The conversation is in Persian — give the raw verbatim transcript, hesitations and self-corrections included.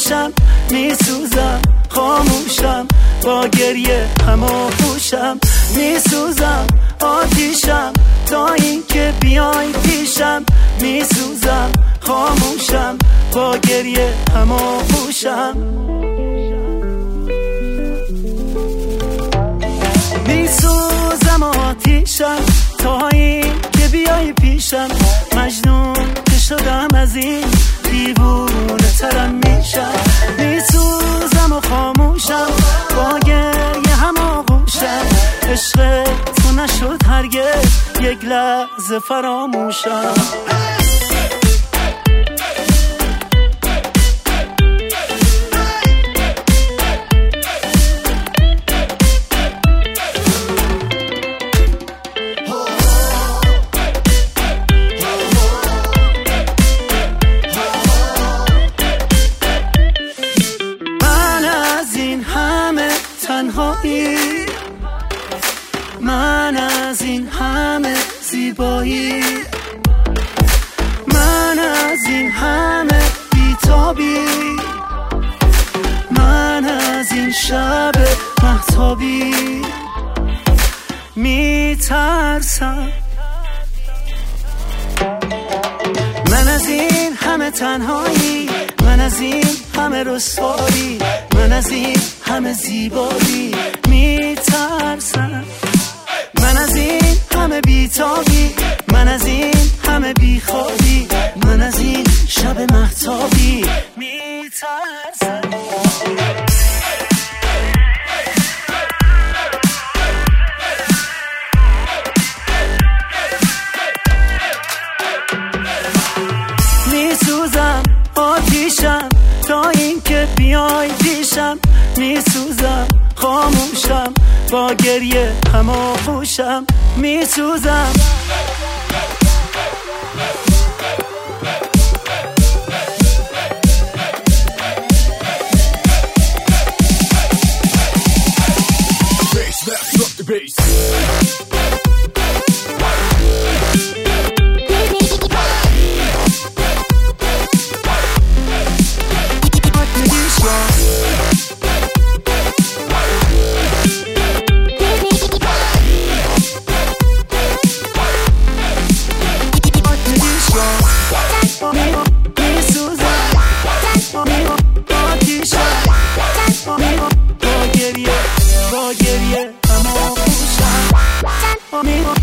آتیشم، میسوزم خاموشم، با گریه همه خوشم. میسوزم آتیشم تا اینکه بیای پیشم، میسوزم خاموشم، با گریه همه خوشم. میسوزم آتیشم تا اینکه بیای پیشم، مجنون که شدم از این دیوونه ترم میشم. میسوزم و خاموشم، با گریه هم آغوشم، عشق تو نشد هرگز یک لحظه فراموشم. من از این همه زیبایی، من از این همه بیتابی، من از این شب مهتابی میترسم. من از این همه تنهایی، من از این همه رسوایی، من از این همه زیبایی میترسم. من از این همه بیتابی، من از این همه بیخوابی، من از این شب مهتابی میترسم. میسوزم آتیشم تا اینکه بیای پیشم، میسوزم خاموشم، با گریه همه خوشم. میسوزم با گریه همه خوشم.